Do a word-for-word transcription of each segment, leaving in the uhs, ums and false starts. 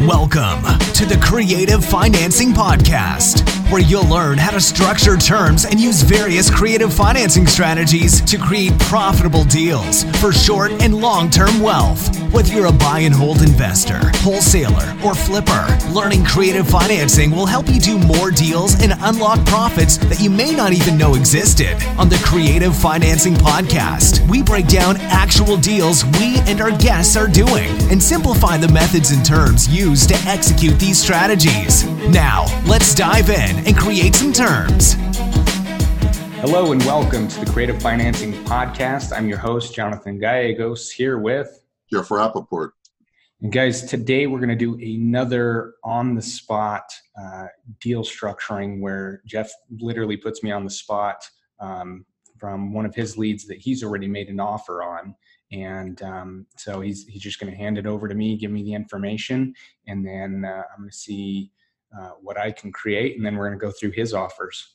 Welcome to the Creative Financing Podcast, where you'll learn how to structure terms and use various creative financing strategies to create profitable deals for short and long-term wealth. Whether you're a buy and hold investor, wholesaler, or flipper, learning creative financing will help you do more deals and unlock profits that you may not even know existed. On the Creative Financing Podcast, we break down actual deals we and our guests are doing and simplify the methods and terms used to execute these strategies. Now, let's dive in and create some terms. Hello and welcome to the Creative Financing Podcast. I'm your host, Jonathan Gallegos, here with Jeff Rappaport. And guys, today we're going to do another on-the-spot uh, deal structuring where Jeff literally puts me on the spot um, from one of his leads that he's already made an offer on. And um, so he's he's just going to hand it over to me, give me the information, and then uh, I'm going to see uh, what I can create, and then we're going to go through his offers.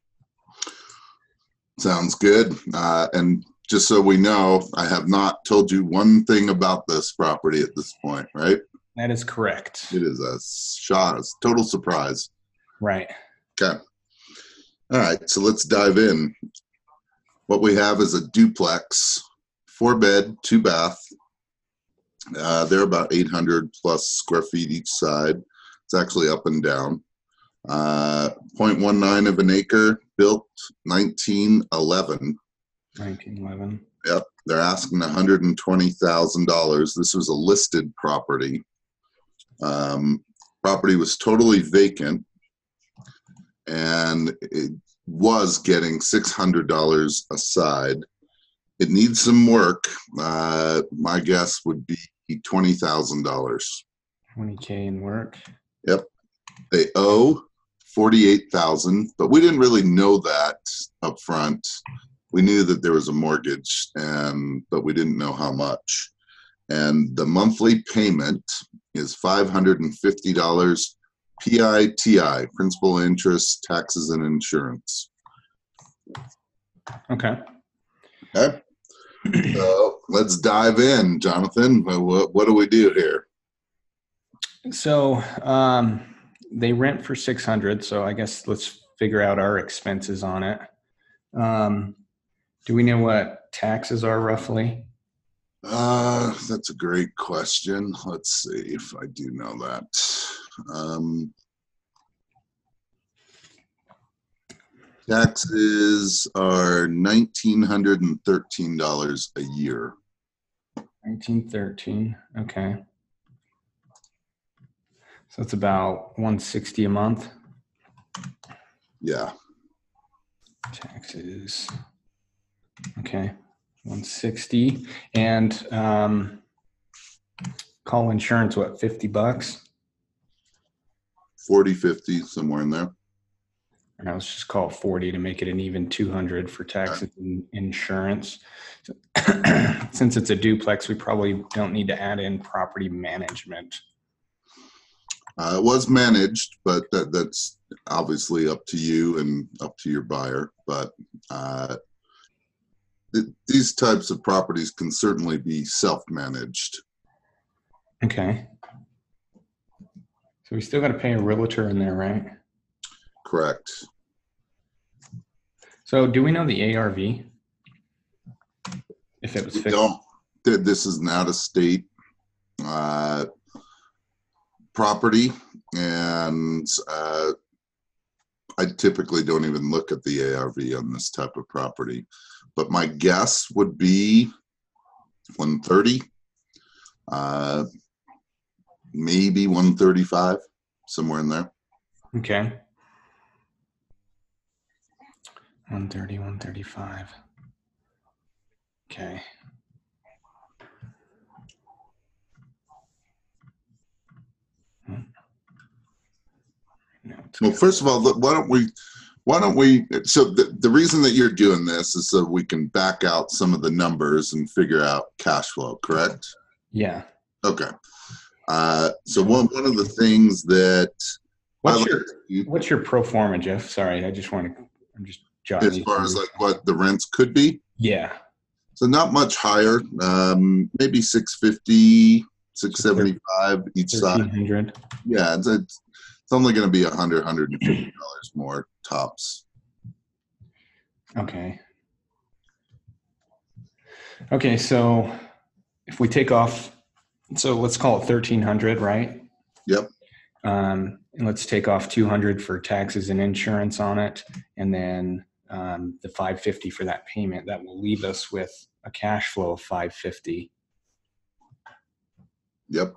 Sounds good. Uh, and just so we know, I have not told you one thing about this property at this point, right? That is correct. It is a shot, a total surprise. Right. Okay. All right, so let's dive in. What we have is a duplex, four bed, two bath. Uh, they're about eight hundred plus square feet each side. It's actually up and down. Uh, zero point one nine of an acre, built nineteen eleven. nineteen eleven. Yep. They're asking one hundred twenty thousand dollars. This was a listed property. Um, property was totally vacant, and it was getting six hundred dollars a side. It needs some work. Uh, my guess would be twenty thousand dollars. twenty K in work. Yep. They owe forty-eight thousand dollars, but we didn't really know that up front. We knew that there was a mortgage, and but we didn't know how much. And the monthly payment is five hundred fifty dollars P I T I, principal, interest, taxes, and insurance. Okay. Okay. So let's dive in, Jonathan. What, what do we do here? So um, they rent for six hundred. So I guess let's figure out our expenses on it. Um, do we know what taxes are roughly? Uh, that's a great question. Let's see if I do know that. Um, taxes are one thousand nine hundred thirteen dollars a year. nineteen thirteen. Okay. So it's about one hundred sixty a month. Yeah. Taxes. Okay. one hundred sixty. And um, call insurance, what, fifty bucks? forty, fifty, somewhere in there. And I was just call it forty to make it an even two hundred for taxes and insurance. So, since it's a duplex, we probably don't need to add in property management. Uh, it was managed, but that, that's obviously up to you and up to your buyer. But uh, th- these types of properties can certainly be self-managed. Okay. So we still got to pay a realtor in there, right? Correct. So do we know the A R V? If it was fixed? No, this is an out-of-state uh, property, and uh, I typically don't even look at the A R V on this type of property. But my guess would be one thirty, uh, maybe one thirty-five, somewhere in there. Okay. one thirty, one thirty-five. Okay. Hmm. No, Well, first of all, look, why don't we, why don't we, so the, the reason that you're doing this is so we can back out some of the numbers and figure out cash flow, correct? Yeah. Okay. Uh, so one, one of the things that What's I your, like to- what's your pro forma, Jeff? Sorry, I just want to, I'm just jotting as these far down. as like what the rents could be? Yeah. So not much higher, um, maybe six fifty six seventy-five each side. thirteen hundred. Yeah, it's, it's it's only going to be a hundred, hundred and fifty dollars more tops. Okay. Okay, so if we take off, so let's call it thirteen hundred, right? Yep. Um, and let's take off two hundred for taxes and insurance on it, and then um, the five fifty for that payment. That will leave us with a cash flow of five fifty. Yep.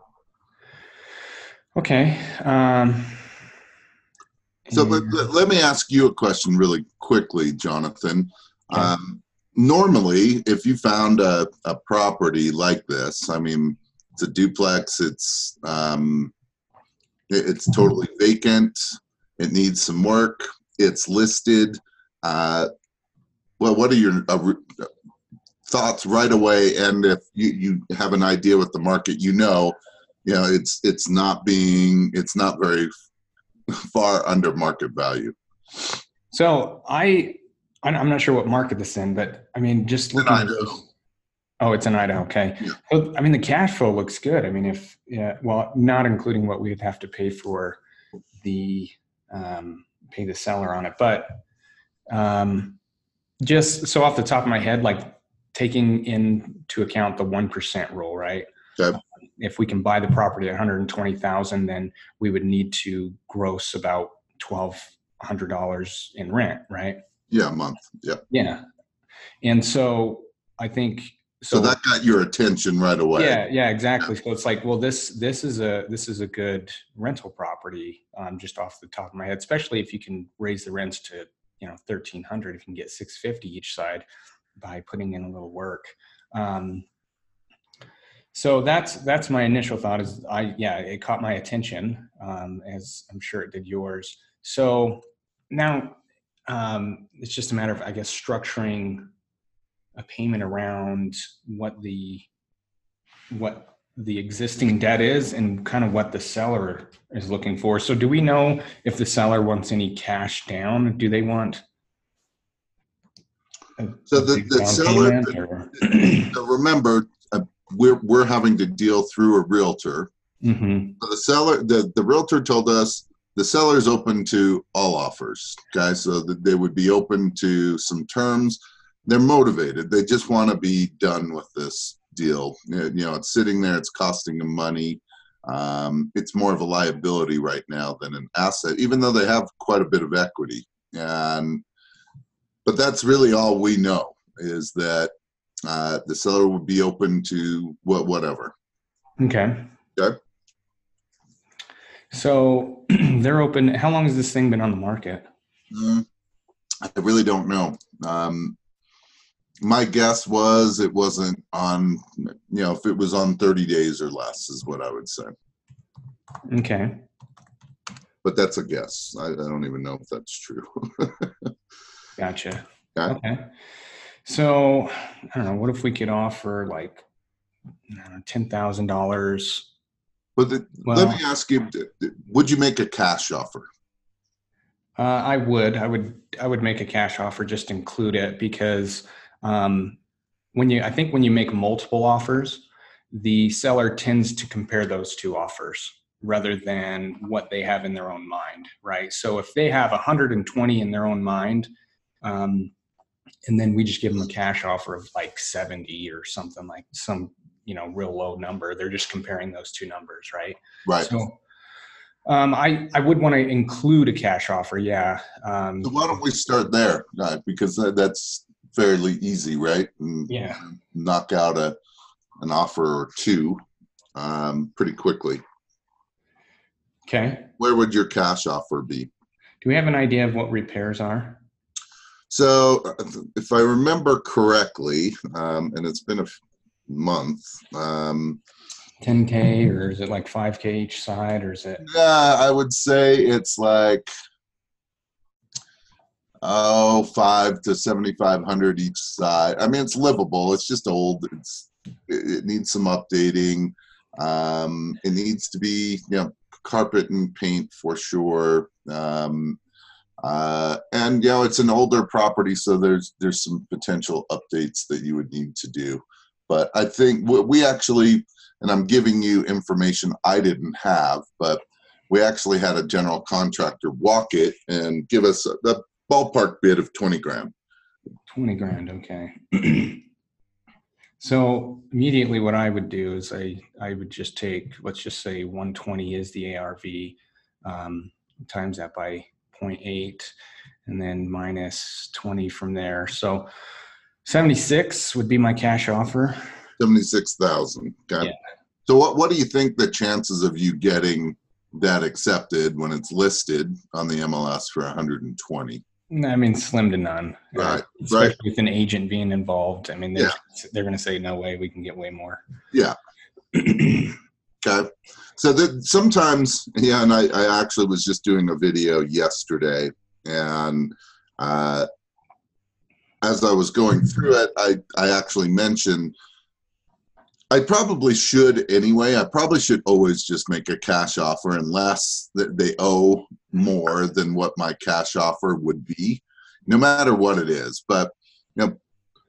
Okay. Um, So let, let me ask you a question really quickly, Jonathan. Okay. Um, normally, if you found a, a property like this, I mean, it's a duplex, it's um, it, it's totally vacant, it needs some work, it's listed. Uh, well, what are your uh, thoughts right away? And if you, you have an idea what the market, you know, you know, it's it's not being, it's not very far under market value. So I, I'm not sure what market this in, but I mean, just looking at this. Oh, it's in Idaho. Okay. Yeah. So, I mean, the cash flow looks good. I mean, if, yeah, well, not including what we would have to pay for the, um, pay the seller on it, but, um, just so off the top of my head, like taking into account the one percent rule, right? Okay. If we can buy the property at one hundred twenty thousand, then we would need to gross about twelve hundred dollars in rent, right? Yeah, a month. Yeah. Yeah. And so I think, so, so that got your attention right away. Yeah, yeah, exactly. So it's like, well, this, this is a, this is a good rental property, um, just off the top of my head, especially if you can raise the rents to, you know, thirteen hundred, if you can get six fifty each side by putting in a little work. Um, So that's that's my initial thought is I yeah it caught my attention, um, as I'm sure it did yours. So now um, it's just a matter of, I guess, structuring a payment around what the what the existing debt is and kind of what the seller is looking for. So do we know if the seller wants any cash down? Do they want a, so a the, big the down seller payment, so remember uh, we're we're having to deal through a realtor. Mm-hmm. So the seller the, the realtor told us the seller is open to all offers, guys, so that they would be open to some terms. They're motivated, they just want to be done with this deal. You know, it's sitting there, it's costing them money. Um, it's more of a liability right now than an asset, even though they have quite a bit of equity. And but that's really all we know, is that uh, the seller would be open to what whatever. Okay. Okay. So they're open. How long has this thing been on the market? Mm, I really don't know. Um, my guess was it wasn't on, you know, if it was on thirty days or less is what I would say. Okay. But that's a guess. I, I don't even know if that's true. Gotcha. Okay. Okay. So I don't know. What if we could offer like I don't know, ten thousand dollars? But the, Well, let me ask you: would you make a cash offer? Uh, I would. I would. I would make a cash offer. Just include it because um, when you, I think when you make multiple offers, the seller tends to compare those two offers rather than what they have in their own mind, right? So if they have one hundred twenty in their own mind, um, and then we just give them a cash offer of like seventy or something, like some, you know, real low number, they're just comparing those two numbers, right? Right. So um, I, I would want to include a cash offer. Yeah. Um, So why don't we start there? Uh, because that, that's fairly easy, right? And Yeah. knock out a an offer or two um, pretty quickly. okay. Where would your cash offer be? Do we have an idea of what repairs are? So if I remember correctly, um, and it's been a f- month, um, ten K or is it like five K each side or is it? yeah, I would say it's like, oh, five to seventy-five hundred each side. I mean, it's livable. It's just old. It's, it, it needs some updating. Um, it needs to be, you know, carpet and paint for sure. Um, uh, and, you know, it's an older property, so there's, there's some potential updates that you would need to do. But I think we actually, and I'm giving you information I didn't have, but we actually had a general contractor walk it and give us a, a ballpark bid of twenty grand. twenty grand. Okay. So immediately what I would do is I, I would just take, let's just say one twenty is the A R V, um, times that by zero point eight, and then minus twenty from there. So seventy-six would be my cash offer. seventy-six thousand. Okay. Yeah. So what, what do you think the chances of you getting that accepted when it's listed on the M L S for one hundred twenty? I mean, slim to none. Right. Uh, especially right. with an agent being involved. I mean, they're, yeah. they're going to say, no way, we can get way more. Yeah. Okay. So that sometimes, yeah, and I, I actually was just doing a video yesterday, and uh, as I was going through it, I, I actually mentioned I probably should anyway. I probably should always just make a cash offer unless they owe more than what my cash offer would be, no matter what it is. But you know,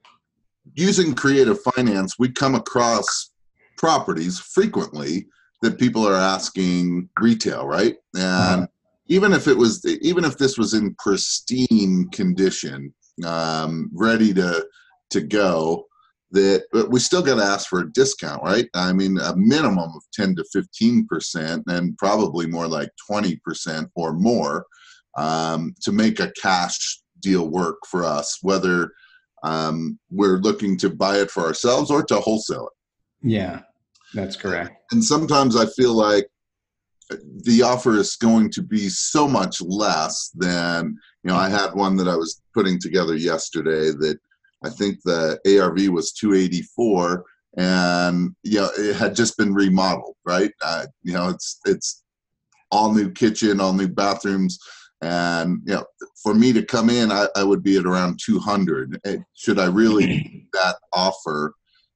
using creative finance, we come across properties frequently that people are asking retail, right? And uh-huh. even if it was, even if this was in pristine condition, um, ready to to go, that but we still got to ask for a discount, right? I mean, a minimum of ten to fifteen percent, and probably more like twenty percent or more, um, to make a cash deal work for us, whether um, we're looking to buy it for ourselves or to wholesale it. Yeah, that's correct. And sometimes I feel like the offer is going to be so much less than, you know, I had one that I was putting together yesterday that I think the A R V was two eighty-four, and you know it had just been remodeled, right? Uh, you know, it's it's all new kitchen, all new bathrooms, and you know, for me to come in, I, I would be at around two hundred. Should I really make that offer,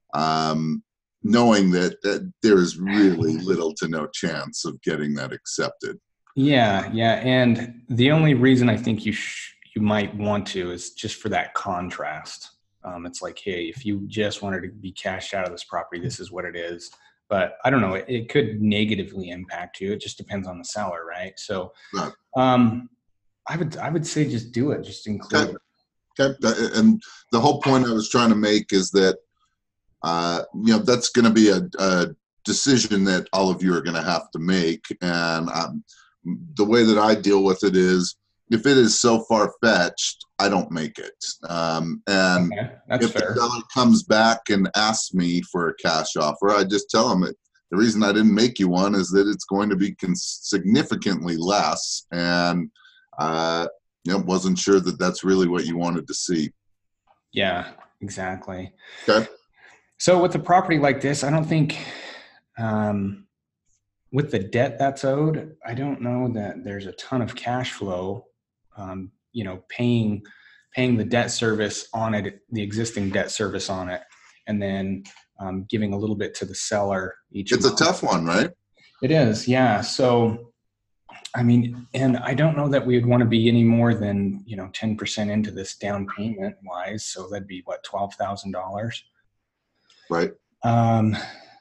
um, knowing that, that there is really little to no chance of getting that accepted? Yeah, yeah, and the only reason I think you sh- you might want to is just for that contrast. Um, it's like, hey, if you just wanted to be cashed out of this property, this is what it is. But I don't know, it, it could negatively impact you. It just depends on the seller, right? So right. Um, I would I would say just do it, just include okay. it. Okay. And the whole point I was trying to make is that, uh, you know, that's going to be a, a decision that all of you are going to have to make. And um, the way that I deal with it is, if it is so far-fetched, I don't make it. Um, and okay, that's if fair. the seller comes back and asks me for a cash offer, I just tell them that the reason I didn't make you one is that it's going to be cons- significantly less, and uh, you know, wasn't sure that that's really what you wanted to see. Yeah, exactly. Okay. So with a property like this, I don't think um, with the debt that's owed, I don't know that there's a ton of cash flow. Um, you know, paying paying the debt service on it, the existing debt service on it, and then um, giving a little bit to the seller each It's month. a tough one, right? It is, yeah. So, I mean, and I don't know that we would want to be any more than, you know, ten percent into this down payment wise. So that'd be what, twelve thousand dollars? Right. Um.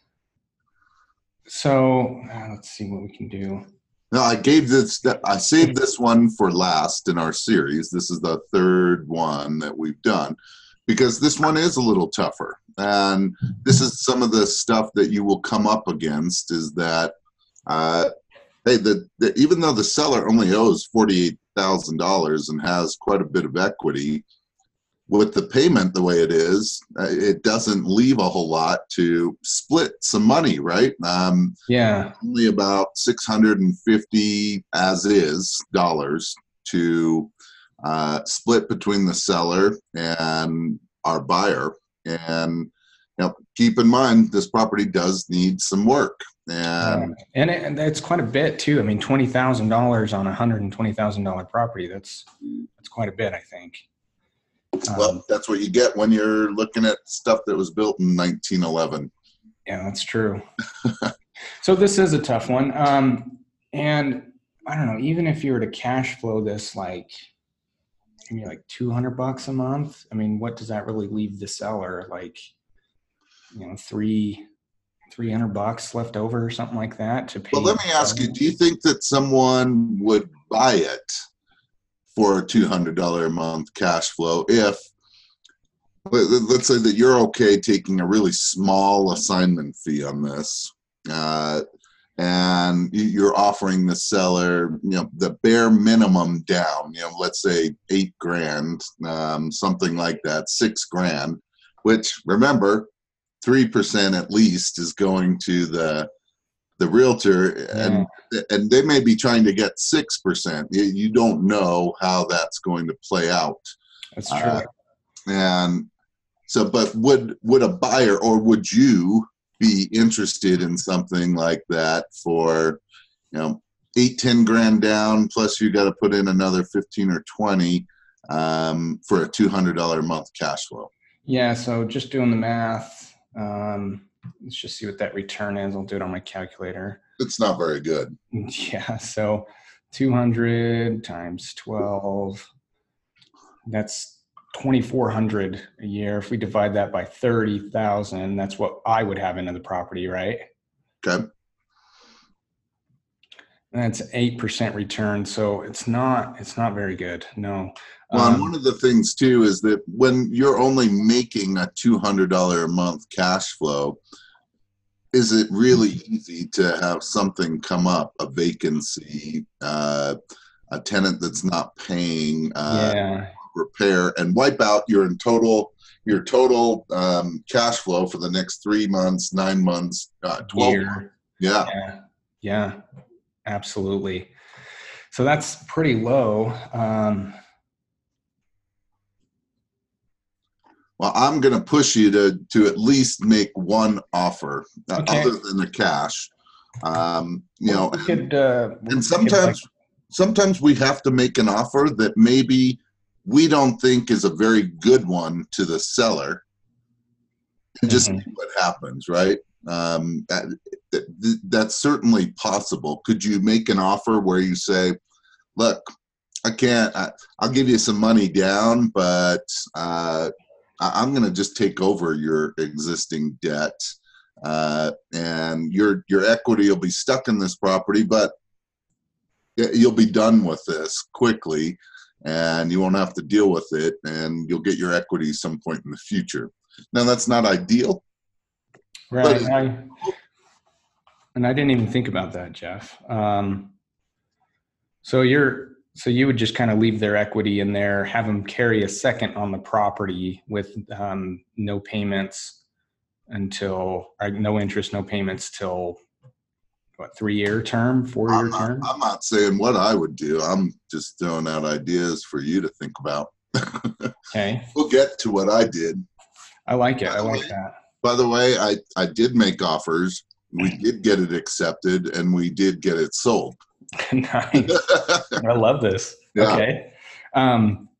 So uh, let's see what we can do. No, I gave this, I saved this one for last in our series. This is the third one that we've done because this one is a little tougher. And this is some of the stuff that you will come up against is that, uh, hey, the, the, even though the seller only owes forty-eight thousand dollars and has quite a bit of equity, with the payment the way it is, uh, it doesn't leave a whole lot to split some money, right? Um, yeah. Only about six hundred fifty as is dollars to uh, split between the seller and our buyer. And you know, keep in mind, this property does need some work. And yeah. and, it, and it's quite a bit too. I mean, twenty thousand dollars on a one hundred twenty thousand dollars property, that's that's quite a bit, I think. Well, Um, that's what you get when you're looking at stuff that was built in nineteen eleven. Yeah, that's true. So this is a tough one. Um, and I don't know, even if you were to cash flow this, like maybe like two hundred bucks a month, I mean, what does that really leave the seller? Like, you know, three, three hundred bucks left over or something like that to pay. Well, let me ask you, do you think that someone would buy it for a two hundred dollars a month cash flow if, let's say that you're okay taking a really small assignment fee on this, uh, and you're offering the seller, you know, the bare minimum down, you know, let's say eight grand, um, something like that, six grand, which remember, three percent at least is going to the the realtor, and yeah. and they may be trying to get six percent. You, you don't know how that's going to play out. That's true. Uh, and so, but would would a buyer, or would you be interested in something like that for, you know, eight, ten grand down, plus you got to put in another fifteen or twenty um, for a two hundred dollars a month cash flow? Yeah. So just doing the math. Um, let's just see what that return is. I'll do it on my calculator. It's not very good. Yeah. So two hundred times twelve, that's twenty-four hundred a year. If we divide that by thirty thousand, that's what I would have into the property, right? Okay. And that's eight percent return. So it's not, it's not very good. No. Well, um, and one of the things too is that when you're only making a two hundred dollars a month cash flow, is it really easy to have something come up, a vacancy, uh, a tenant that's not paying, uh, yeah. repair, and wipe out your in total your total um, cash flow for the next three months, nine months, uh, twelve Year. months? Yeah. yeah, yeah, absolutely. So that's pretty low. Um, Well, I'm going to push you to to at least make one offer, uh, Okay. other than the cash. Um, you know, we could, uh, we and could, sometimes like, sometimes we have to make an offer that maybe we don't think is a very good one to the seller, and just Mhm. see what happens, right? Um, that, that, that's certainly possible. Could you make an offer where you say, "Look, I can't. I, I'll give you some money down, but uh, I'm going to just take over your existing debt, uh, and your your equity will be stuck in this property, but you'll be done with this quickly, and you won't have to deal with it, and you'll get your equity some point in the future." Now, that's not ideal. right. but And I, and I didn't even think about that, Jeff. Um, so you're, so you would just kind of leave their equity in there, have them carry a second on the property with um, no payments until, or no interest, no payments till what, three year term, four year I'm not, term? I'm not saying what I would do. I'm just throwing out ideas for you to think about. Okay. We'll get to what I did. I like it. I By the like way- that. By the way, I, I did make offers. We did get it accepted, and we did get it sold. Nice. I love this. Yeah. Okay. Um,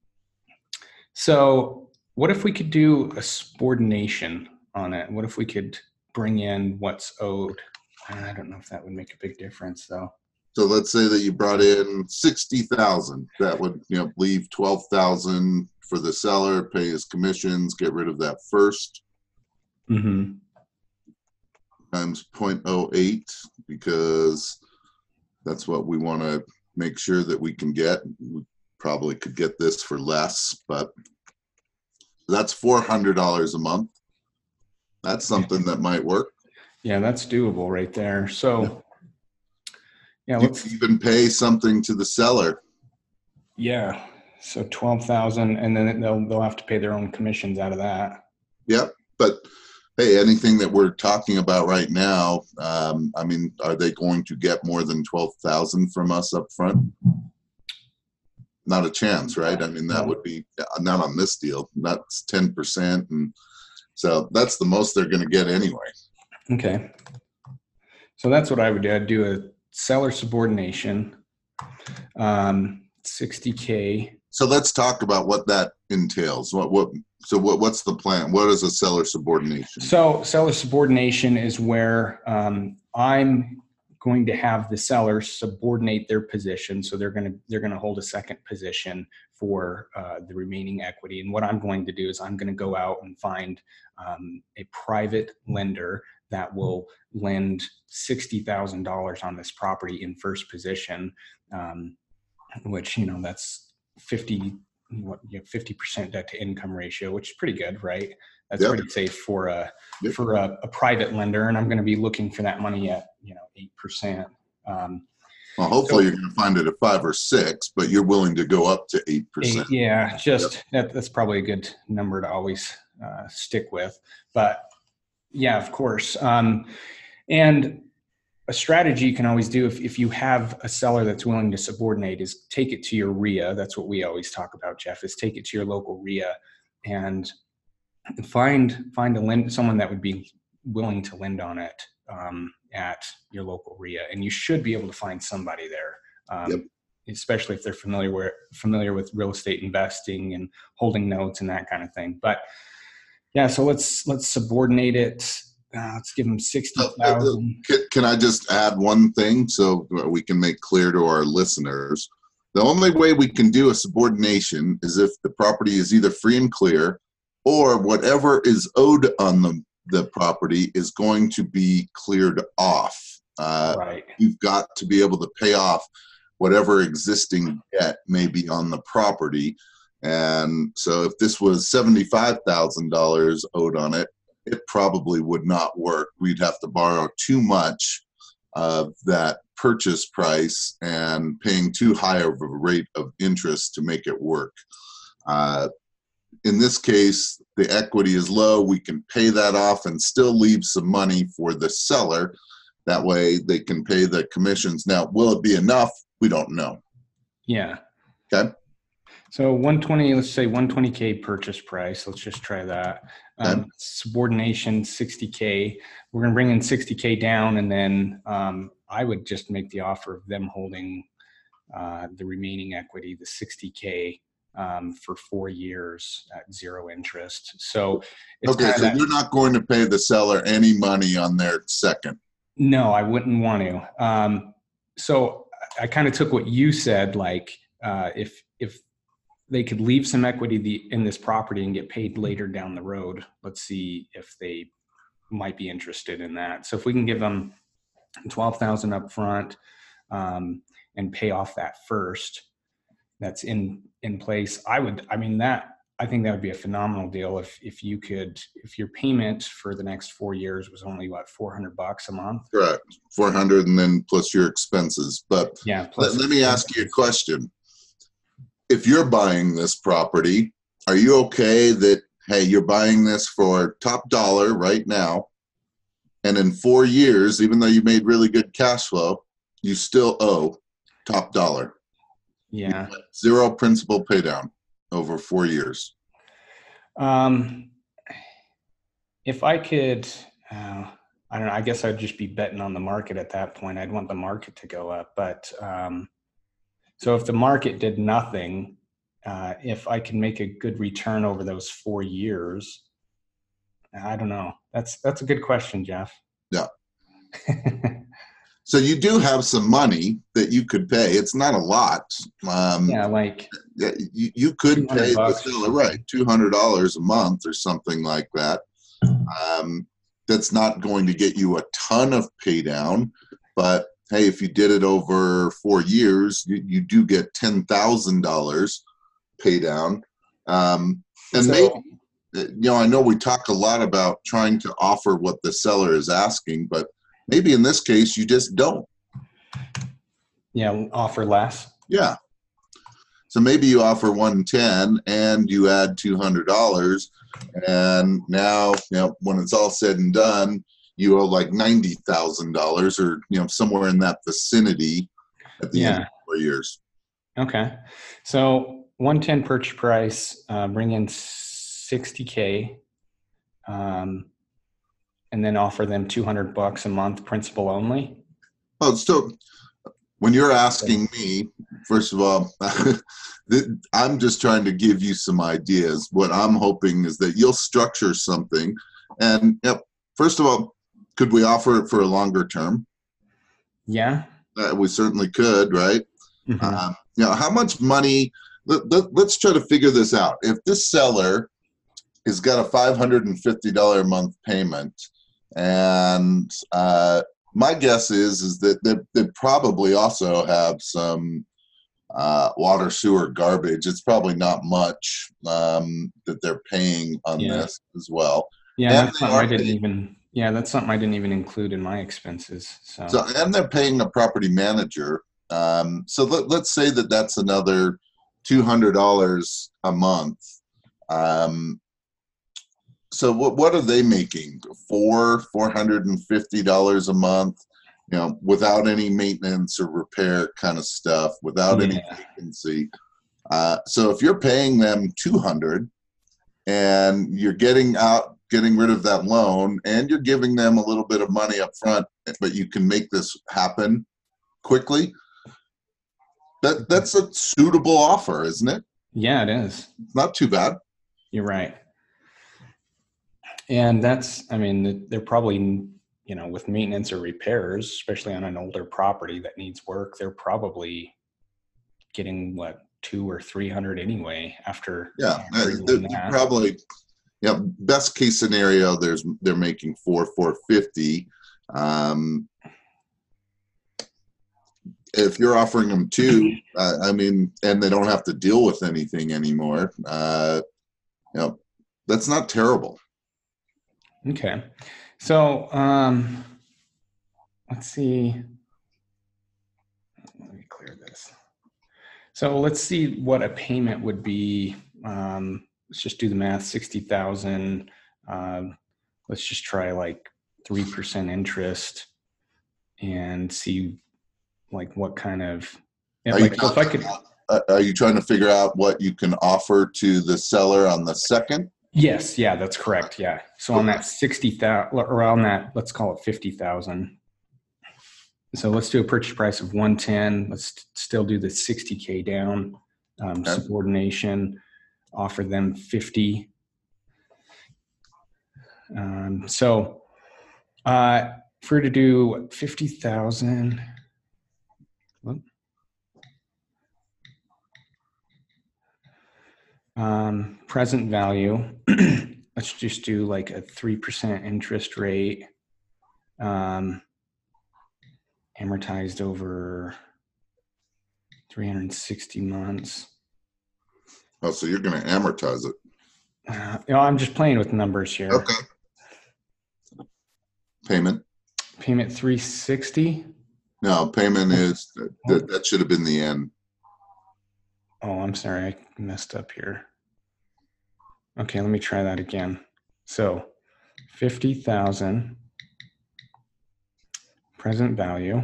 so what if we could do a subordination on it? What if we could bring in what's owed? I don't know if that would make a big difference though. So let's say that you brought in sixty thousand. That would, you know, leave twelve thousand for the seller, pay his commissions, get rid of that first, Mm-hmm. times zero point zero eight, because that's what we want to make sure that we can get. We probably could get this for less, but that's four hundred dollars a month. That's something that might work. Yeah, that's doable right there. So yeah, You let's, can even pay something to the seller. yeah. So twelve thousand, and then they'll, they'll have to pay their own commissions out of that. Yep. But hey, anything that we're talking about right now, um, I mean, are they going to get more than twelve thousand from us up front? Not a chance, right? I mean, that would be not on this deal. That's ten percent. And so that's the most they're going to get anyway. Okay. So that's what I would do. I'd do a seller subordination, um, sixty K. So let's talk about what that entails. What, what, so what, what's the plan? What is a seller subordination? So seller subordination is where um, I'm going to have the seller subordinate their position. So they're going to, they're going to hold a second position for uh, the remaining equity. And what I'm going to do is I'm going to go out and find um, a private lender that will lend sixty thousand dollars on this property in first position, um, which, you know, that's fifty, what, you know, fifty percent debt to income ratio, which is pretty good, right? That's yep. pretty safe for a, yep. for a, a private lender. And I'm going to be looking for that money at, you know, eight percent. Um, well, hopefully so, you're going to find it at five or six, but you're willing to go up to eight percent. Eight, yeah, just yep. that, that's probably a good number to always uh, stick with. But yeah, of course. Um, and a strategy you can always do if, if you have a seller that's willing to subordinate is take it to your R I A. That's what we always talk about, Jeff, is take it to your local R I A and find find a lend, someone that would be willing to lend on it um, at your local R I A. And you should be able to find somebody there, um, yep. especially if they're familiar with, familiar with real estate investing and holding notes and that kind of thing. But yeah, so let's let's subordinate it. Uh, let's give them sixty thousand. Can, can I just add one thing so we can make clear to our listeners? The only way we can do a subordination is if the property is either free and clear, or whatever is owed on the, the property is going to be cleared off. Uh, right. You've got to be able to pay off whatever existing debt may be on the property. And so if this was seventy-five thousand dollars owed on it, it probably would not work. We'd have to borrow too much of that purchase price and paying too high of a rate of interest to make it work. Uh, in this case, the equity is low. We can pay that off and still leave some money for the seller. That way they can pay the commissions. Now, will it be enough? We don't know. Yeah. Okay. So one twenty, let's say one twenty K purchase price. Let's just try that. Um, okay. Subordination sixty K. We're going to bring in sixty K down, and then um, I would just make the offer of them holding uh, the remaining equity, the sixty K, um, for four years at zero interest. So it's okay, so that, you're not going to pay the seller any money on their second. No, I wouldn't want to. Um, so I kind of took what you said, like uh, if if they could leave some equity the, in this property and get paid later down the road. Let's see if they might be interested in that. So if we can give them twelve thousand up front um, and pay off that first, that's in, in place. I would, I mean, that, I think that would be a phenomenal deal. If, if you could, if your payment for the next four years was only what, four hundred bucks a month? Correct. four hundred and then plus your expenses. But yeah, let, let me ask you a question. If you're buying this property, are you okay that, hey, you're buying this for top dollar right now, and in four years, even though you made really good cash flow, you still owe top dollar? Yeah. Zero principal pay down over four years. Um, if I could, uh, I don't know, I guess I'd just be betting on the market at that point. I'd want the market to go up, but um, so if the market did nothing, uh, if I can make a good return over those four years, I don't know. That's that's a good question, Jeff. Yeah. So you do have some money that you could pay. It's not a lot. Um, yeah, like you, you could pay the seller, right, two hundred dollars a month or something like that. Um, that's not going to get you a ton of pay down, but hey, if you did it over four years, you, you do get ten thousand dollars pay down. Um, and so, maybe, you know, I know we talk a lot about trying to offer what the seller is asking, but maybe in this case, you just don't. Yeah, offer less. Yeah. So maybe you offer one ten and you add two hundred dollars, and now, you know, when it's all said and done, you owe like ninety thousand dollars, or, you know, somewhere in that vicinity at the yeah. end of four years. Okay. So one ten purchase price, uh, bring in sixty K, um, and then offer them two hundred bucks a month, principal only. Well, still, when you're asking me, first of all, I'm just trying to give you some ideas. What I'm hoping is that you'll structure something. And yep, first of all, could we offer it for a longer term? Yeah. Uh, we certainly could, right? Mm-hmm. Um, you know, how much money? Let, let, let's try to figure this out. If this seller has got a five hundred fifty dollars a month payment, and uh, my guess is is that they, they probably also have some uh, water, sewer, garbage. It's probably not much um, that they're paying on Yeah. this as well. Yeah, And that's they something I are didn't paying- even. Yeah, that's something I didn't even include in my expenses. So, So, and they're paying a property manager. Um, so let, let's say that that's another two hundred dollars a month. Um, so what, what are they making? Four, four hundred fifty dollars a month, you know, without any maintenance or repair kind of stuff, without any Yeah. vacancy. Uh, so if you're paying them two hundred and you're getting out, getting rid of that loan, and you're giving them a little bit of money up front, but you can make this happen quickly. That that's a suitable offer, isn't it? yeah, it is. It's not too bad. You're right. And that's, I mean, they're probably, you know, with maintenance or repairs, especially on an older property that needs work, they're probably getting what, two or three hundred anyway after. Yeah, after uh, doing they're, that. they're probably. Yeah, best case scenario, there's they're making four four fifty. Um, if you're offering them two, uh, I mean, and they don't have to deal with anything anymore, uh, you know, that's not terrible. Okay. So, um, let's see. Let me clear this. So let's see what a payment would be. Um, let's just do the math, sixty thousand. Um, let's just try like three percent interest and see like what kind of, yeah, Are like you so if I could, talking about- uh, are you trying to figure out what you can offer to the seller on the second? yes, yeah, that's correct. Yeah. So on that sixty thousand or on that, let's call it fifty thousand. So let's do a purchase price of one ten. Let's still do the sixty K down, um, Okay. subordination, offer them fifty. Um, so uh, if we were to do fifty thousand, um, present value, let's just do like a three percent interest rate, um, amortized over three hundred sixty months. Oh, so you're going to amortize it. Uh, you know, I'm just playing with numbers here. Okay. Payment. Payment three sixty. No, payment is, that, that should have been the end. Oh, I'm sorry. I messed up here. Okay, let me try that again. So fifty thousand present value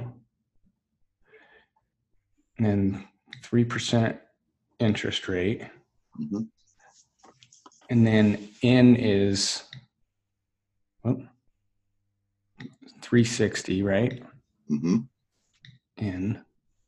and then three percent interest rate. Mm-hmm. And then N is oh, three sixty, right? Mm-hmm. In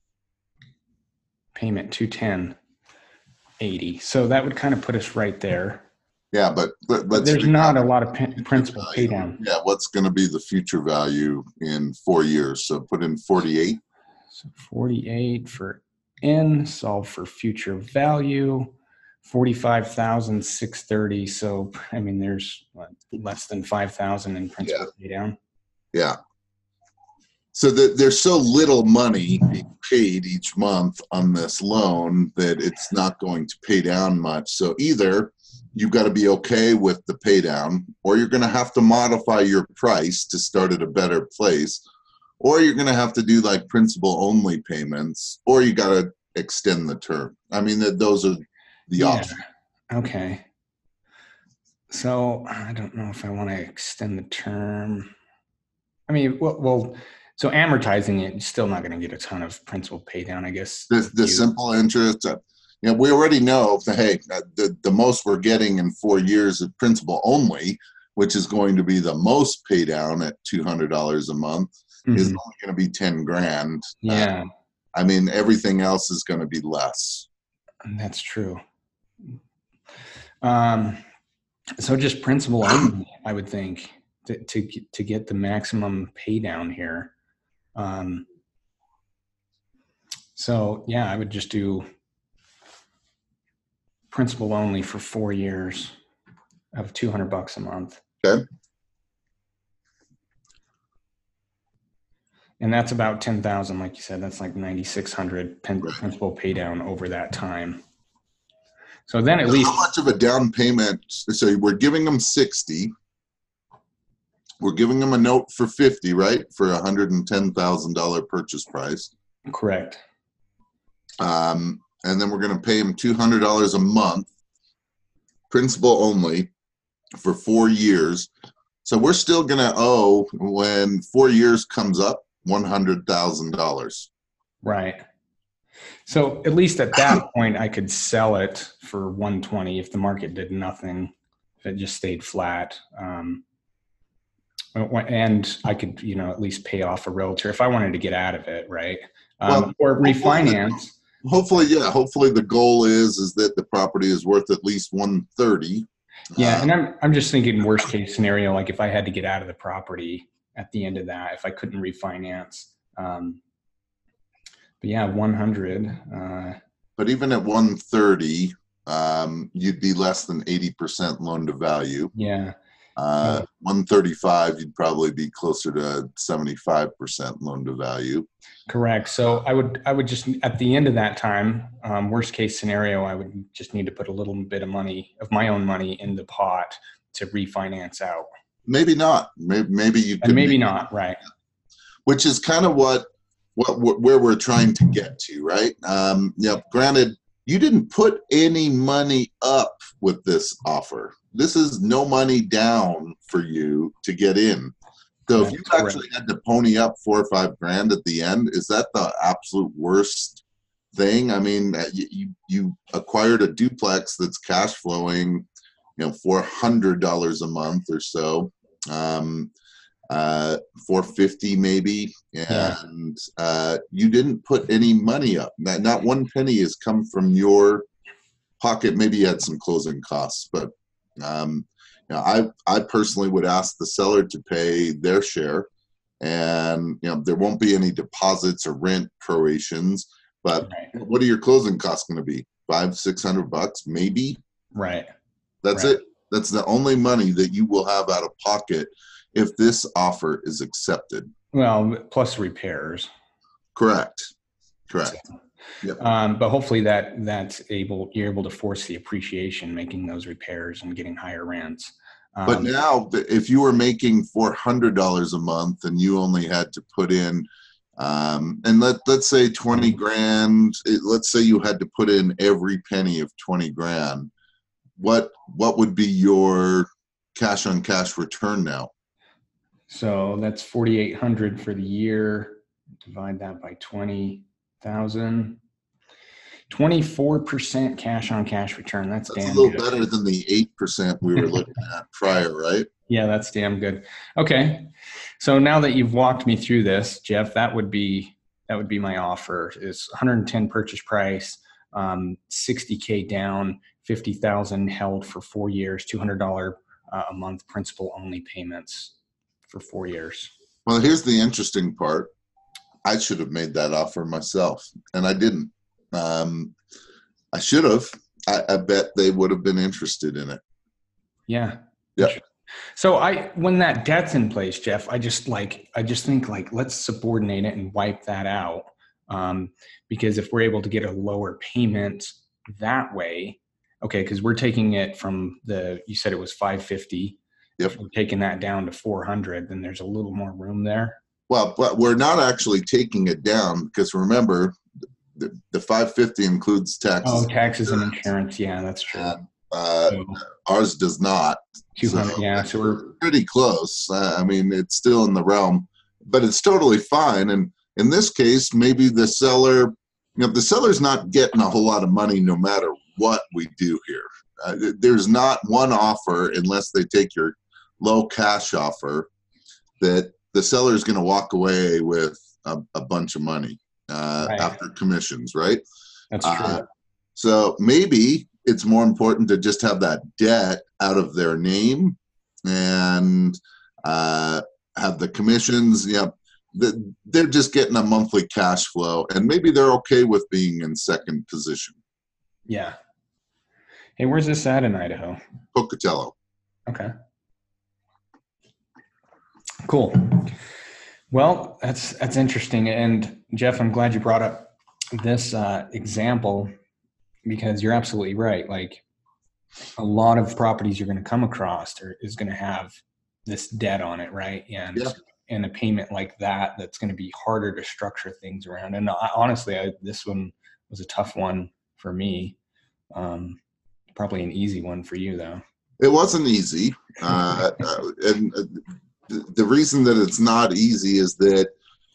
payment two ten eighty. So that would kind of put us right there. Yeah, but let, let's There's figure not out a lot of pen, principal pay value. down. Yeah, what's going to be the future value in four years? So put in forty-eight. So forty-eight for N, solve for future value, forty-five thousand six hundred thirty. So, I mean, there's what, less than five thousand in principal pay down. Yeah. So that there's so little money being paid each month on this loan that it's not going to pay down much. So either you've got to be okay with the pay down, or you're going to have to modify your price to start at a better place, or you're going to have to do like principal only payments, or you got to extend the term. I mean, that those are the Yeah. options. Okay. So I don't know if I want to extend the term. I mean, well, well so amortizing it, you're still not going to get a ton of principal pay down, I guess. The, the You- simple interest, uh, you know, we already know that, hey, uh, the, the most we're getting in four years of principal only, which is going to be the most pay down at two hundred dollars a month, is Mhm. only going to be ten grand. Yeah, Uh, I mean, everything else is going to be less. that's true. Um, so just principal only, I would think, to, to, to get the maximum pay down here. Um, So yeah, I would just do principal only for four years of two hundred bucks a month. Okay. And that's about ten thousand, like you said. That's like ninety-six hundred pen, Right. principal pay down over that time. So then at So least how much of a down payment? So we're giving them sixty. We're giving them a note for fifty, right? For a hundred and ten thousand dollar purchase price. correct. Um, and then we're going to pay them two hundred dollars a month, principal only, for four years. So we're still going to owe, when four years comes up, one hundred thousand dollars. Right. So at least at that point, I could sell it for one twenty if the market did nothing, if it just stayed flat. Um, and I could, you know, at least pay off a realtor if I wanted to get out of it, right? Um, Well, or refinance. Hopefully, yeah. Hopefully, the goal is is that the property is worth at least one thirty. Yeah, Uh, and I'm I'm just thinking worst case scenario, like if I had to get out of the property at the end of that, if I couldn't refinance. Um, but yeah, one hundred. Uh, but even at one thirty, um, you'd be less than eighty percent loan to value. yeah, Uh, one thirty-five, you'd probably be closer to seventy-five percent loan to value. correct. So I would I would just at the end of that time, um, worst case scenario, I would just need to put a little bit of money of my own money in the pot to refinance out, Maybe not. Maybe, maybe you could. and maybe make- not. Right. Which is kind of what, what, what, where we're trying to get to, right? Um, yeah. Granted, you didn't put any money up with this offer. This is no money down for you to get in. So if That's you correct. actually had to pony up four or five grand at the end, is that the absolute worst thing? I mean, uh, you you, you acquired a duplex that's cash flowing, you know, four hundred dollars a month or so, um, uh, four fifty maybe, and Yeah. uh, you didn't put any money up. Not, not one penny has come from your pocket. Maybe you had some closing costs, but um, you know, I I personally would ask the seller to pay their share, and you know there won't be any deposits or rent prorations. But Right. what are your closing costs going to be? Five, six hundred bucks, maybe. Right. That's Right. it. That's the only money that you will have out of pocket if this offer is accepted. Well, plus repairs. Correct. Correct. Yep. Um, but hopefully that that's able you're able to force the appreciation, making those repairs and getting higher rents. Um, But now, if you were making four hundred dollars a month and you only had to put in, um, and let let's say twenty grand, it- let's say you had to put in every penny of twenty grand, what what would be your cash on cash return now? so that's forty-eight hundred for the year. Divide that by twenty thousand. twenty-four percent cash on cash return. That's, That's a damn little good. better than the eight percent we were looking at prior, right? Yeah, that's damn good. Okay. So now that you've walked me through this, Jeff, that would be that would be my offer is one hundred ten purchase price, um, sixty K down, fifty thousand held for four years, two hundred dollars uh, a month principal only payments for four years. Well, here's the interesting part. I should have made that offer myself, and I didn't. Um, I should have. I, I bet they would have been interested in it. Yeah. Yeah. So I, when that debt's in place, Jeff, I just like, I just think like, let's subordinate it and wipe that out. Um, because if we're able to get a lower payment that way, okay, because we're taking it from the, you said it was five fifty. Yep. If we're taking that down to four hundred, then there's a little more room there. Well, but we're not actually taking it down because remember, the, the five fifty includes taxes. Oh, taxes and insurance. Yeah, that's true. And, uh, So ours does not. two hundred. So Yeah. So we're, pretty close. Uh, I mean, it's still in the realm, but it's totally fine. And in this case, maybe the seller, you know, the seller's not getting a whole lot of money no matter what we do here. Uh, there's not one offer, unless they take your low cash offer, that the seller is going to walk away with a, a bunch of money uh, Right. after commissions, right? that's true. Uh, so maybe it's more important to just have that debt out of their name and uh, have the commissions. You know, the, they're just getting a monthly cash flow, and maybe they're okay with being in second position. Yeah. Hey, where's this at in Idaho? Pocatello. Okay. Cool. Well, that's that's interesting. And Jeff, I'm glad you brought up this uh, example, because you're absolutely right. Like, a lot of properties you're going to come across are, is going to have this debt on it, right? And yeah. and a payment like that, that's going to be harder to structure things around. And I, honestly, I, this one was a tough one for me. Um, probably an easy one for you, though. It wasn't easy. Uh, and the reason that it's not easy is that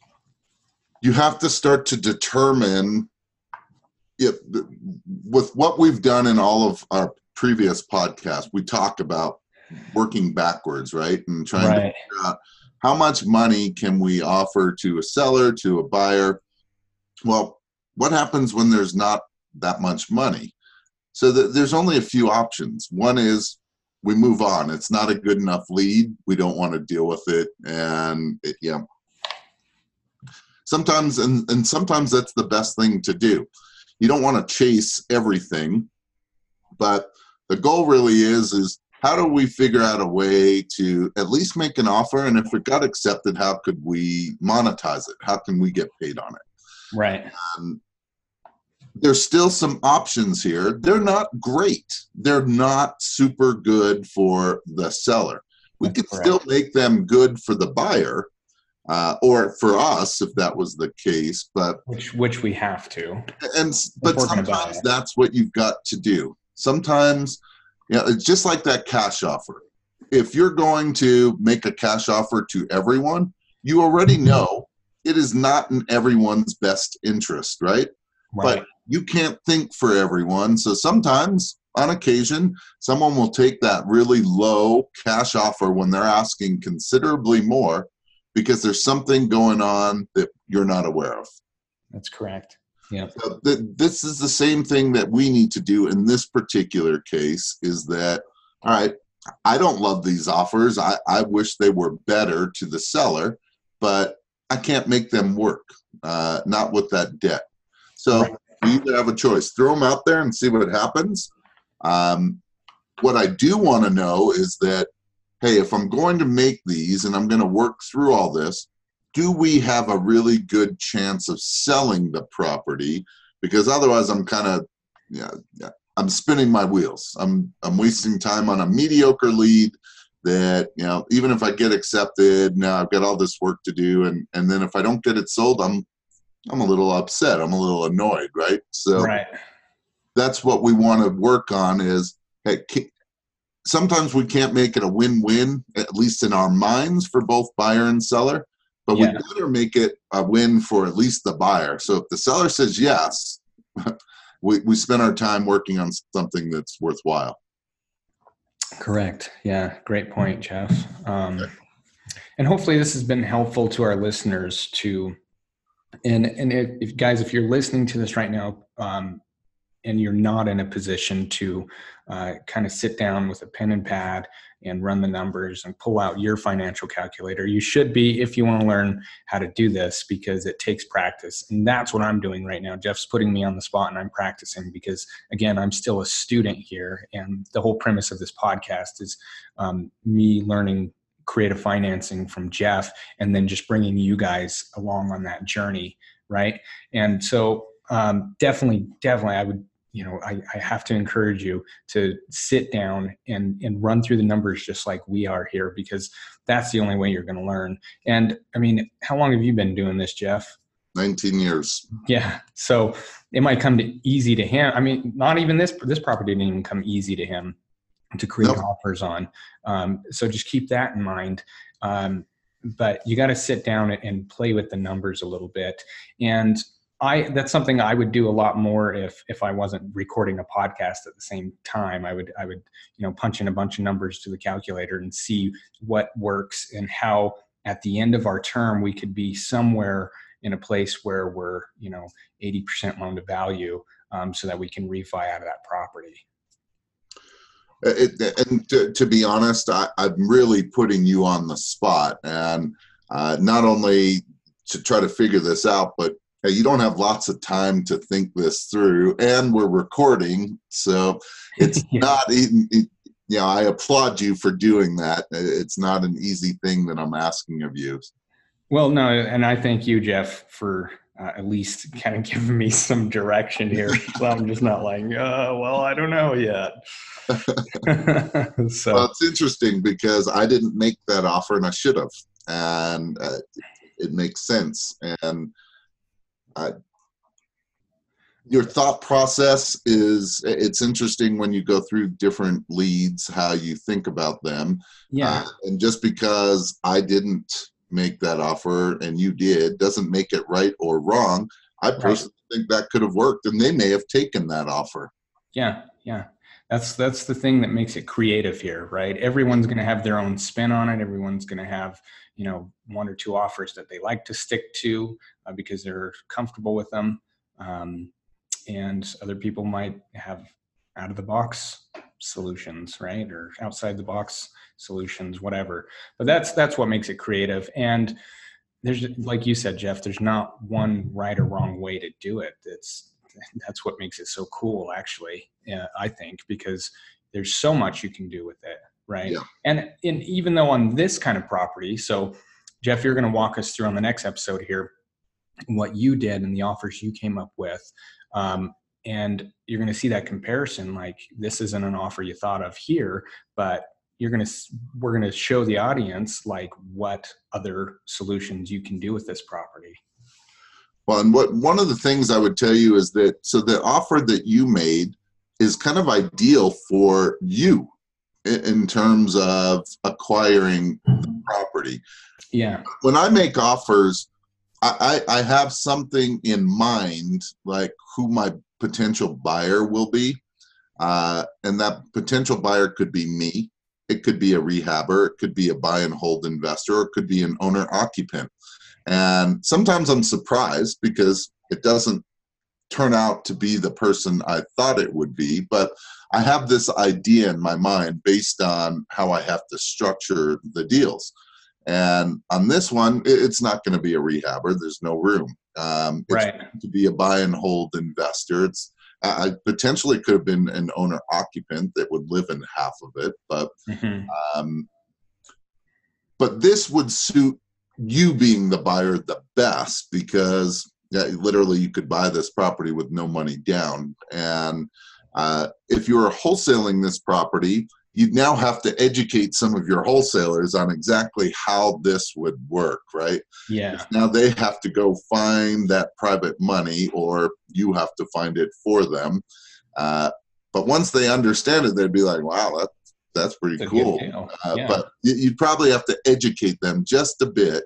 you have to start to determine if, with what we've done in all of our previous podcasts, we talk about working backwards, right? And trying right. to figure out how much money can we offer to a seller, to a buyer. Well, what happens when there's not that much money? So th- there's only a few options. One is we move on. It's not a good enough lead. We don't want to deal with it. And it, yeah, sometimes, and, and sometimes that's the best thing to do. You don't want to chase everything, but the goal really is, is how do we figure out a way to at least make an offer? And if it got accepted, how could we monetize it? How can we get paid on it? Right. Um, there's still some options here. They're not great. They're not super good for the seller. We That's could correct. still make them good for the buyer, uh, or for us if that was the case. But which which we have to. And but sometimes that's what you've got to do. Sometimes, you know, it's just like that cash offer. If you're going to make a cash offer to everyone, you already know it is not in everyone's best interest, right? Right. But you can't think for everyone. So sometimes, on occasion, someone will take that really low cash offer when they're asking considerably more because there's something going on that you're not aware of. That's correct. Yeah. So th- this is the same thing that we need to do in this particular case, is that, all right, I don't love these offers. I, I wish they were better to the seller, but I can't make them work, uh, not with that debt. So right. You either have a choice. Throw them out there and see what happens. Um, what I do want to know is that, hey, if I'm going to make these and I'm going to work through all this, do we have a really good chance of selling the property? Because otherwise I'm kind of, yeah, yeah, I'm spinning my wheels. I'm I'm wasting time on a mediocre lead that, you know, even if I get accepted, now I've got all this work to do. And, and then if I don't get it sold, I'm I'm a little upset. I'm a little annoyed, right? So right. That's what we want to work on is, hey, sometimes we can't make it a win-win, at least in our minds, for both buyer and seller, but yeah. we better make it a win for at least the buyer. So if the seller says yes, we, we spend our time working on something that's worthwhile. Correct. Yeah. Great point, Jeff. Um, okay. And hopefully this has been helpful to our listeners to, and, and if, if guys, if you're listening to this right now, um, and you're not in a position to uh, kind of sit down with a pen and pad and run the numbers and pull out your financial calculator, you should be if you want to learn how to do this, because it takes practice. And that's what I'm doing right now. Jeff's putting me on the spot and I'm practicing because, again, I'm still a student here. And the whole premise of this podcast is um, me learning creative financing from Jeff and then just bringing you guys along on that journey, right? And so um, definitely, definitely I would, you know, I, I have to encourage you to sit down and, and run through the numbers just like we are here, because that's the only way you're going to learn. And I mean, how long have you been doing this, Jeff? nineteen years. Yeah. So it might come to easy to him. I mean, not even this, this property didn't even come easy to him to create nope. offers on. Um, so just keep that in mind. Um, but you got to sit down and play with the numbers a little bit. And I, that's something I would do a lot more if, if I wasn't recording a podcast at the same time. I would, I would, you know, punch in a bunch of numbers to the calculator and see what works and how at the end of our term, we could be somewhere in a place where we're, you know, eighty percent loan to value, um, so that we can refi out of that property. It, and to, to be honest, I, I'm really putting you on the spot, and uh, not only to try to figure this out, but hey, you don't have lots of time to think this through, and we're recording, so it's Yeah. not even, it, you know, I applaud you for doing that. It's not an easy thing that I'm asking of you. Well, no, and I thank you, Jeff, for uh, at least kind of giving me some direction here. So I'm just not like, uh, well, I don't know yet. So well, it's interesting because I didn't make that offer, and I should have, and uh, it makes sense. And uh, your thought process is, it's interesting when you go through different leads, how you think about them. yeah, Uh, and just because I didn't make that offer and you did, doesn't make it right or wrong. I personally right. think that could have worked, and they may have taken that offer. Yeah, yeah. That's that's the thing that makes it creative here, right? Everyone's going to have their own spin on it. Everyone's going to have, you know, one or two offers that they like to stick to uh, because they're comfortable with them. Um, and other people might have out of the box solutions, right? Or outside the box solutions, whatever. But that's that's what makes it creative. And there's, like you said, Jeff, there's not one right or wrong way to do it. It's that's what makes it so cool, actually, uh, I think, because there's so much you can do with it, right? Yeah. And, and even though on this kind of property, so Jeff, you're going to walk us through on the next episode here what you did and the offers you came up with. Um, and you're going to see that comparison. Like, this isn't an offer you thought of here, but you're going to, we're going to show the audience like what other solutions you can do with this property. Well, and what one of the things I would tell you is that, so the offer that you made is kind of ideal for you in, in terms of acquiring the property. Yeah. When I make offers, I, I, I have something in mind, like who my potential buyer will be. Uh, and that potential buyer could be me. It could be a rehabber. It could be a buy and hold investor. Or it could be an owner occupant. And sometimes I'm surprised because it doesn't turn out to be the person I thought it would be, but I have this idea in my mind based on how I have to structure the deals. And on this one, it's not going to be a rehabber. There's no room. Um, it's right. going to be a buy and hold investor. It's I potentially could have been an owner occupant that would live in half of it, but mm-hmm. um, but this would suit you being the buyer the best, because yeah, literally you could buy this property with no money down. And uh, if you were wholesaling this property, you'd now have to educate some of your wholesalers on exactly how this would work, right? Yeah. Now they have to go find that private money, or you have to find it for them. Uh, but once they understand it, they'd be like, wow, that, that's pretty That's cool. Uh, yeah. But you'd probably have to educate them just a bit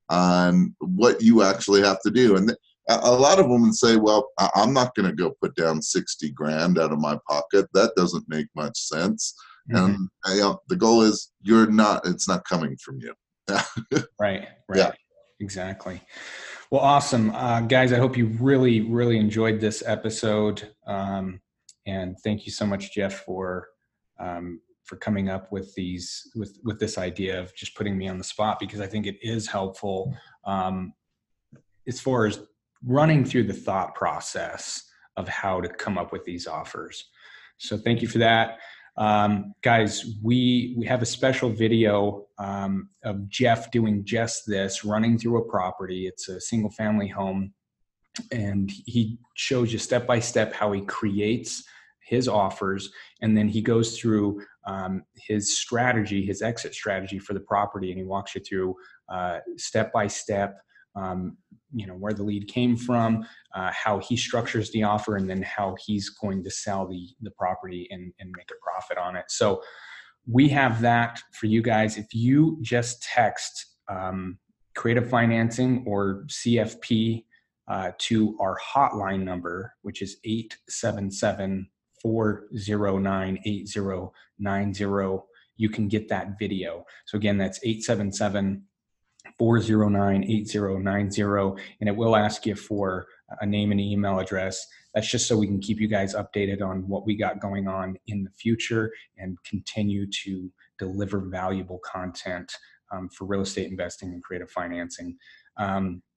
on what you actually have to do. And a lot of them would say, well, I'm not going to go put down sixty grand out of my pocket. That doesn't make much sense. Mm-hmm. And you know, the goal is you're not, it's not coming from you. Right. Right. Yeah. Exactly. Well, awesome. Uh, guys, I hope you really, really enjoyed this episode. Um, and thank you so much, Jeff, for, um, for coming up with these, with, with this idea of just putting me on the spot, because I think it is helpful, um, as far as running through the thought process of how to come up with these offers. So thank you for that. Um, guys, we, we have a special video um, of Jeff doing just this, running through a property. It's a single family home. And he shows you step by step how he creates his offers. And then he goes through um, his strategy, his exit strategy for the property. And he walks you through uh, step by step, um, you know, where the lead came from, uh, how he structures the offer, and then how he's going to sell the, the property and, and make a profit on it. So we have that for you guys. If you just text um, Creative Financing or C F P uh, to our hotline number, which is eight seven seven, four zero nine, eight zero nine zero, you can get that video. So again, that's eight seven seven, four zero nine, eight zero nine zero, and it will ask you for a name and email address. That's just so we can keep you guys updated on what we got going on in the future and continue to deliver valuable content um, for real estate investing and creative financing. Um,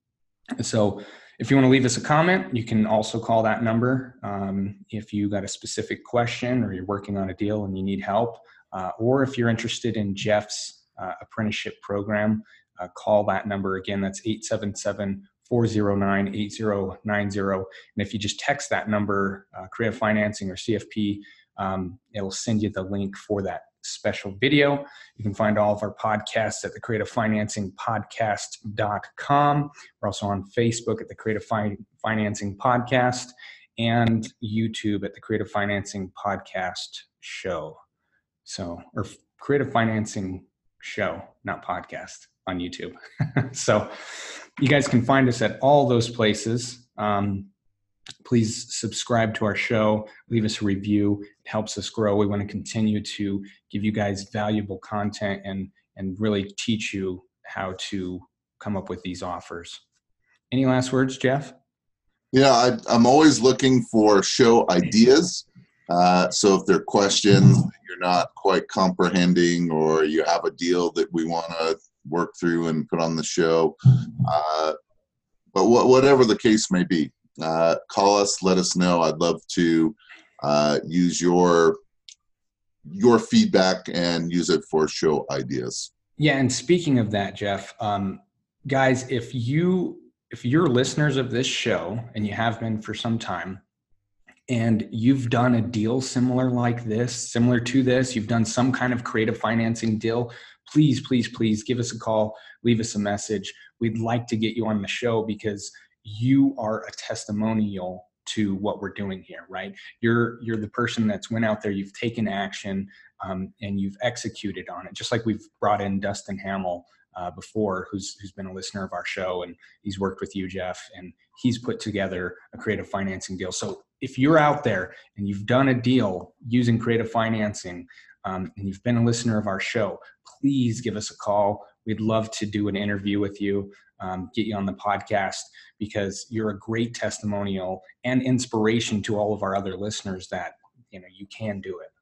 So if you want to leave us a comment, you can also call that number. Um, if you got a specific question or you're working on a deal and you need help, uh, or if you're interested in Jeff's uh, apprenticeship program, uh, call that number again. That's eight seven seven, four zero nine, eight zero nine zero. And if you just text that number, uh, Creative Financing or C F P, um, it'll send you the link for that special video. You can find all of our podcasts at the creative financing podcast dot com. We're also on Facebook at the Creative Fi- Financing Podcast and YouTube at the Creative Financing Podcast Show. So, or Creative Financing Show, not podcast, on YouTube. So you guys can find us at all those places. Um, Please subscribe to our show, leave us a review. It helps us grow. We want to continue to give you guys valuable content and, and really teach you how to come up with these offers. Any last words, Jeff? Yeah, I, I'm always looking for show ideas. Uh, so if there are questions that you're not quite comprehending, or you have a deal that we want to work through and put on the show, uh, but wh- whatever the case may be, Uh, call us, let us know. I'd love to uh, use your your feedback and use it for show ideas. Yeah, and speaking of that, Jeff, um, guys, if you if you're listeners of this show and you have been for some time, and you've done a deal similar like this, similar to this, you've done some kind of creative financing deal, please, please, please give us a call, leave us a message. We'd like to get you on the show because you are a testimonial to what we're doing here, right? You're you're the person that's went out there, you've taken action, um, and you've executed on it. Just like we've brought in Dustin Hamill uh, before, who's who's been a listener of our show, and he's worked with you, Jeff, and he's put together a creative financing deal. So if you're out there and you've done a deal using creative financing, um, and you've been a listener of our show, please give us a call. We'd love to do an interview with you, um, get you on the podcast, because you're a great testimonial and inspiration to all of our other listeners that, you know, you can do it.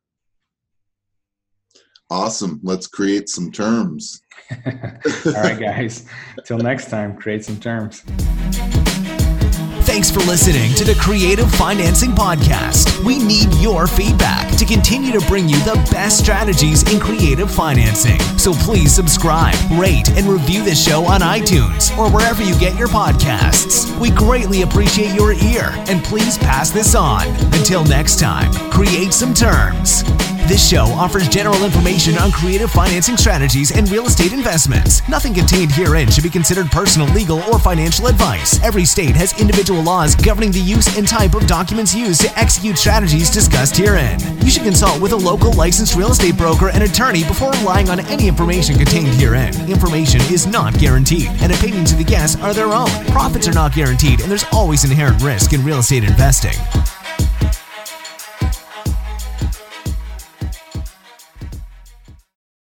Awesome. Let's create some terms. All right, guys. Till next time, create some terms. Thanks for listening to the Creative Financing Podcast. We need your feedback to continue to bring you the best strategies in creative financing. So please subscribe, rate, and review the show on iTunes or wherever you get your podcasts. We greatly appreciate your ear, and please pass this on. Until next time, create some terms. This show offers general information on creative financing strategies and real estate investments. Nothing contained herein should be considered personal, legal, or financial advice. Every state has individual laws governing the use and type of documents used to execute strategies discussed herein. You should consult with a local licensed real estate broker and attorney before relying on any information contained herein. Information is not guaranteed, and opinions of the guests are their own. Profits are not guaranteed, and there's always inherent risk in real estate investing.